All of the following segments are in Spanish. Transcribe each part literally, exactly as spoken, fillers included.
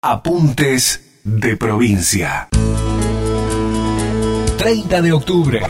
Apuntes de provincia. treinta de octubre.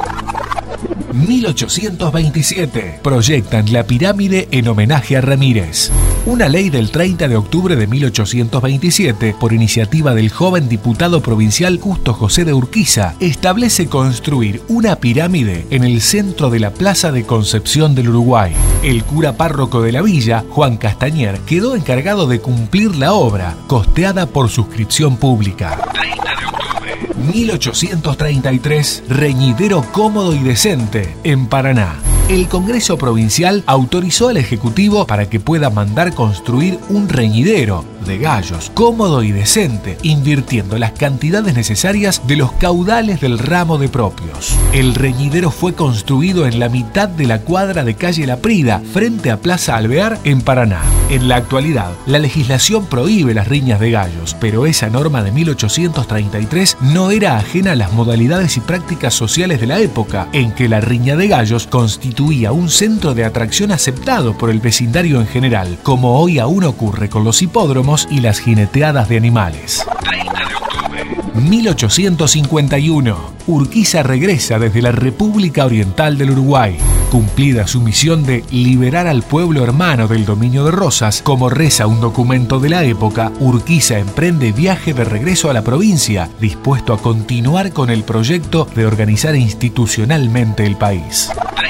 mil ochocientos veintisiete. Proyectan la pirámide en homenaje a Ramírez. Una ley del treinta de octubre de mil ochocientos veintisiete, por iniciativa del joven diputado provincial Justo José de Urquiza, establece construir una pirámide en el centro de la Plaza de Concepción del Uruguay. El cura párroco de la villa, Juan Castañer, quedó encargado de cumplir la obra, costeada por suscripción pública. treinta de octubre. mil ochocientos treinta y tres. Reñidero cómodo y decente en Paraná. El Congreso Provincial autorizó al Ejecutivo para que pueda mandar construir un reñidero de gallos cómodo y decente, invirtiendo las cantidades necesarias de los caudales del ramo de propios. El reñidero fue construido en la mitad de la cuadra de calle La Prida, frente a Plaza Alvear, en Paraná. En la actualidad, la legislación prohíbe las riñas de gallos, pero esa norma de mil ochocientos treinta y tres no era ajena a las modalidades y prácticas sociales de la época, en que la riña de gallos constituía un centro de atracción aceptado por el vecindario en general, como hoy aún ocurre con los hipódromos y las jineteadas de animales. treinta de octubre. mil ochocientos cincuenta y uno. Urquiza regresa desde la República Oriental del Uruguay. Cumplida su misión de liberar al pueblo hermano del dominio de Rosas, como reza un documento de la época, Urquiza emprende viaje de regreso a la provincia, dispuesto a continuar con el proyecto de organizar institucionalmente el país.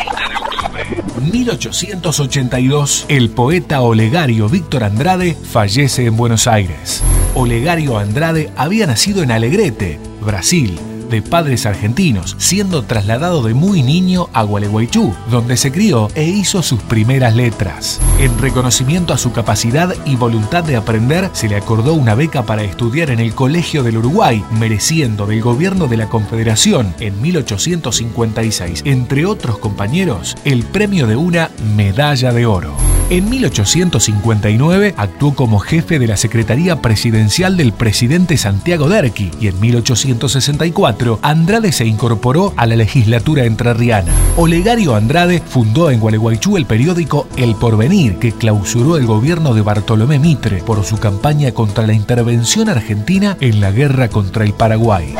mil ochocientos ochenta y dos. El poeta Olegario Víctor Andrade fallece en Buenos Aires. Olegario Andrade había nacido en Alegrete, Brasil, de padres argentinos, siendo trasladado de muy niño a Gualeguaychú, donde se crió e hizo sus primeras letras. En reconocimiento a su capacidad y voluntad de aprender, se le acordó una beca para estudiar en el Colegio del Uruguay, mereciendo del gobierno de la Confederación en mil ochocientos cincuenta y seis, entre otros compañeros, el premio de una medalla de oro. En mil ochocientos cincuenta y nueve actuó como jefe de la Secretaría Presidencial del presidente Santiago Derqui, y en mil ochocientos sesenta y cuatro Andrade se incorporó a la legislatura entrerriana. Olegario Andrade fundó en Gualeguaychú el periódico El Porvenir, que clausuró el gobierno de Bartolomé Mitre por su campaña contra la intervención argentina en la guerra contra el Paraguay.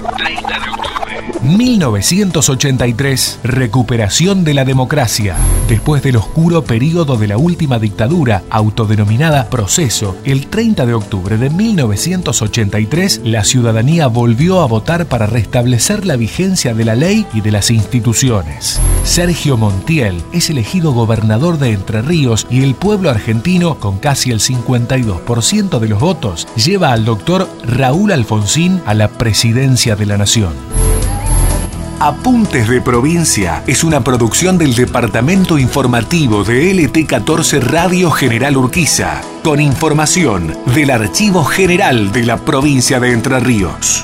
mil novecientos ochenta y tres. Recuperación de la democracia. Después del oscuro período de la última dictadura, autodenominada Proceso, el treinta de octubre de mil novecientos ochenta y tres, la ciudadanía volvió a votar para restablecer la vigencia de la ley y de las instituciones. Sergio Montiel es elegido gobernador de Entre Ríos, y el pueblo argentino, con casi el cincuenta y dos por ciento de los votos, lleva al doctor Raúl Alfonsín a la presidencia de la nación. Apuntes de Provincia es una producción del Departamento Informativo de L T catorce Radio General Urquiza, con información del Archivo General de la Provincia de Entre Ríos.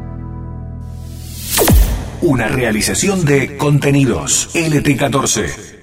Una realización de Contenidos L T catorce.